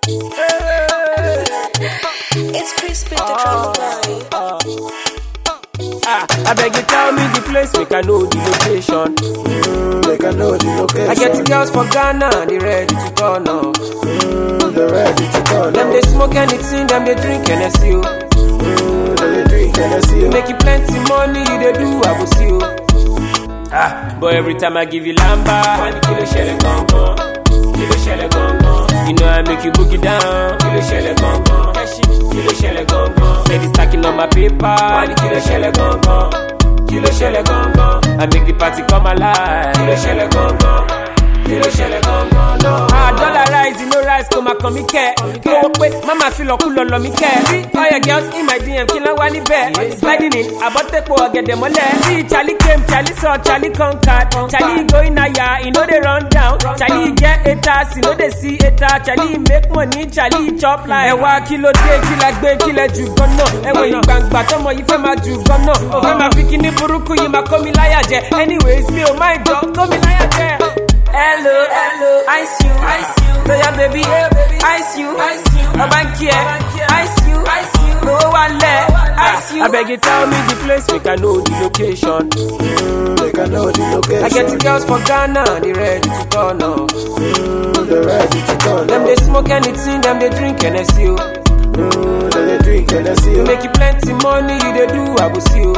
It's crispy the drums boy. I beg you tell me the place, make I know the location. Make I know the location. I get the girls for Ghana, they ready to turn up. They ready to turn Them up. they smoke anything, them they drink NSU. They drink NSU. Make you plenty money, you they do, I will see you. But every time I give you lamba, one kilo shell gong gong, kilo shell gong gong. You know I make you boogie down, kilo shell gong gong, kilo shell gong gong. Steady stacking on my paper, one kilo shell gong gong, kilo shell gong gong. I make the party come alive, kilo shell gong gong, kilo shell gong gong. No. Dollar rise, you know rise, come and come care. Go away, mama feel like cool on me care. See all your girls in my DM, killer one bear. Sliding in, I bought the poor, get them all there. See Charlie came, Charlie saw, Charlie conquered. Charlie going higher, you know they run down. Charlie get a task, you know they see a task. Charlie make money, Charlie chop like Ewa kilo day, killer gbe, killer jugono. Ewa you bang batomo, you fema jugono. Over my bikini buruku, you ma komi liar je. Anyways, me oh my dog, komi liar je. Hello, hello, ice you. So yeah, baby, ice you. Abankie, ice you. No one let, ice you. I beg you, tell me the place, make I know the location. Make I know the location. I get the girls for Ghana, they ready to turn up. They ready to turn Them up. they smoke anything, them they drink NSU. They drink NSU. Make you plenty money, you they do, I will see you.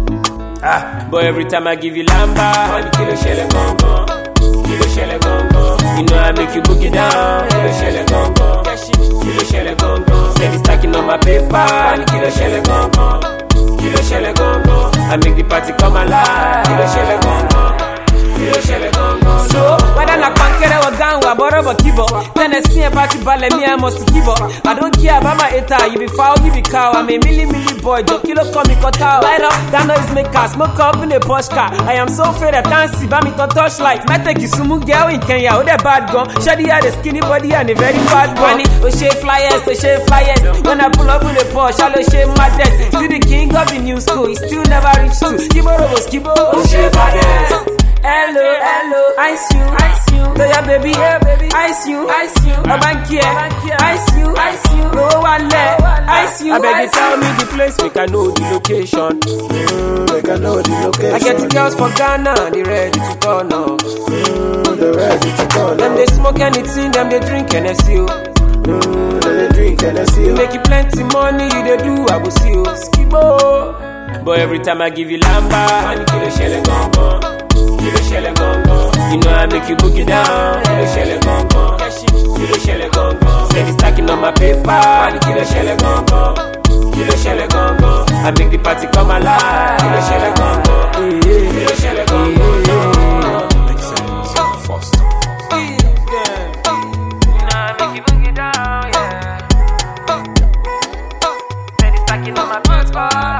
But every time I give you lamba, one kilo shell gong gong, kilo shell gong gong. You know I make you boogie down, kilo shell gong gong, kilo shell gong gong. Steady stacking on my paper, one kilo shell gong gong, kilo shell gong gong. I make the party come alive, kilo shell gong gong, kilo shell gong gong. So whether na pankere or gangwa, borobo kibo, Tennessee and party ballet, me I must kibo. I don't care about my eater, you be foul, you be cow. I'm a milli boy, jo kilo come cut out. Light up, that noise make us smoke up in a Porsche car. I am so afraid I can't see, but me to touch light. Might take you sumu girl in Kenya, oh that bad gun. Shady had a skinny body and a very bad bunny. Oh shave flyers, oh shave flyers. When I pull up in a Porsche, I'll shave my desk. Still the king of the new school, he still never reached to Skibo Robo Skibo, oh shave my desk. Hello, ice you. So yeah, baby, ice you. Abankie, ice you. No one let, ice you. I beg you, tell me the place, make I know the location. Make I know the location. I get the girls for Ghana, they ready to turn up. They ready to turn Them up. they smoke anything, them they drink NSU. They drink NSU. Make you plenty money, you they do, I will see you. Skibo. But every time I give you lamba, one kilo shell gong gong, kilo shell gong gong. You know I make you boogie down, kilo shell gong gong, kilo shell gong gong. Steady stacking on my paper, one kilo shell gong gong, kilo shell gong gong. I make the party come alive, kilo shell gong gong, kilo shell gong gong. Makes sense. Foster. On my paper.